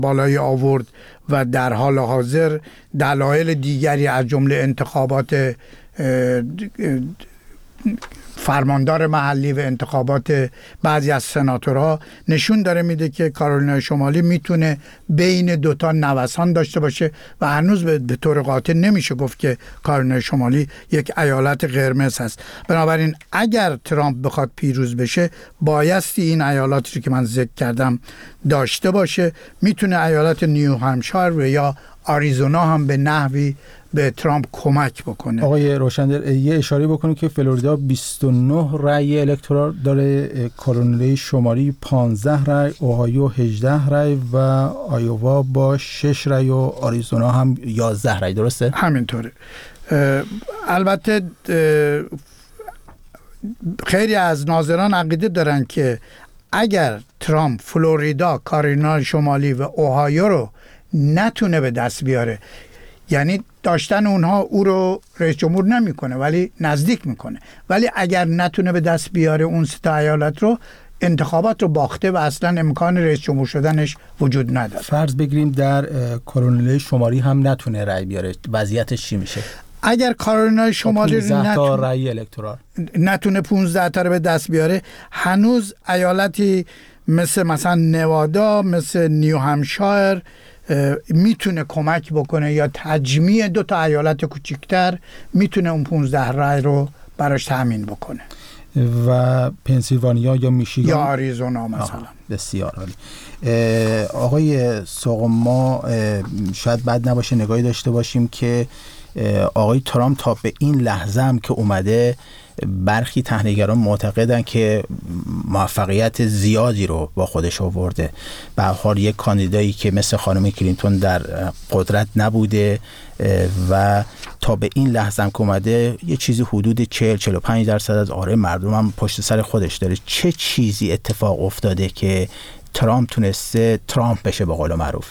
بالای آورد و در حال حاضر دلایل دیگری از جمله انتخابات فرماندار محلی و انتخابات بعضی از سناتورها نشون داره میده که کارولینای شمالی میتونه بین دوتا نوسان داشته باشه و هنوز به طور قاطع نمیشه گفت که کارولینای شمالی یک ایالت قرمز هست. بنابراین اگر ترامپ بخواد پیروز بشه بایستی این ایالاتی که من ذکر کردم داشته باشه. میتونه ایالت نیو همشایر و یا آریزونا هم به نحوی به ترامپ کمک بکنه. آقای روشندر یه اشاره بکنید که فلوریدا 29 رأی الکترال داره، کارولینای شمالی 15 رأی، اوهایو 18 رأی و آیووا با 6 رأی و آریزونا هم 11 رأی. درسته؟ همینطوره. البته خیلی از ناظران عقیده دارن که اگر ترامپ فلوریدا، کارولینای شمالی و اوهایو رو نتونه به دست بیاره، یعنی داشتن اونها او رو رئیس جمهور نمیکنه ولی نزدیک میکنه، ولی اگر نتونه به دست بیاره اون سه تا ایالت رو، انتخابات رو باخته و اصلا امکان رئیس جمهور شدنش وجود نداره. فرض بگیریم در کارولینای شمالی هم نتونه رأی بیاره، وضعیتش چی میشه؟ اگر کارولینای شمالی 15 تا رأی الکترال نتونه 15 تا رو به دست بیاره، هنوز ایالتی مثلا نوادا، مثل نیو همشایر میتونه کمک بکنه یا تجمیع دو تا ایالت کوچکتر میتونه اون 15 رأی رو براش تامین بکنه. و پنسیلوانیا یا میشیگان یا آریزونا مثلا. بسیار عالی. آقای ساقم، ما شاید بد نباشه نگاهی داشته باشیم که آقای ترامپ تا به این لحظه هم که اومده، برخی تحلیلگران معتقدن که موفقیت زیادی رو با خودش آورده. به هر حال یک کاندیدایی که مثل خانم کلینتون در قدرت نبوده و تا به این لحظه هم که اومده یه چیزی حدود 40-45% از آرای مردم هم پشت سر خودش داره. چه چیزی اتفاق افتاده که ترامپ تونسته ترامپ بشه به قول معروف؟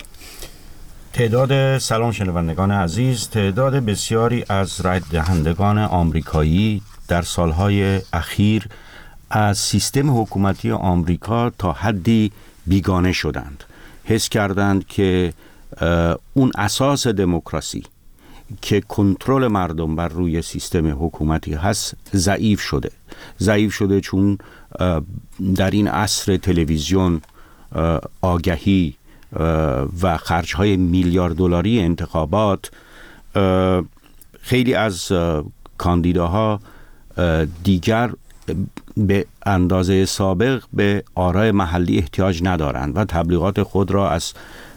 سلام شنوندگان عزیز، تعداد بسیاری از رای دهندگان آمریکایی در سالهای اخیر از سیستم حکومتی آمریکا تا حدی بیگانه شدند. حس کردند که اون اساس دموکراسی که کنترل مردم بر روی سیستم حکومتی هست ضعیف شده چون در این عصر تلویزیون، آگهی و خرج‌های میلیارد دلاری انتخابات، خیلی از کاندیداها دیگر به اندازه سابق به آرای محلی احتیاج ندارند و تبلیغات خود را از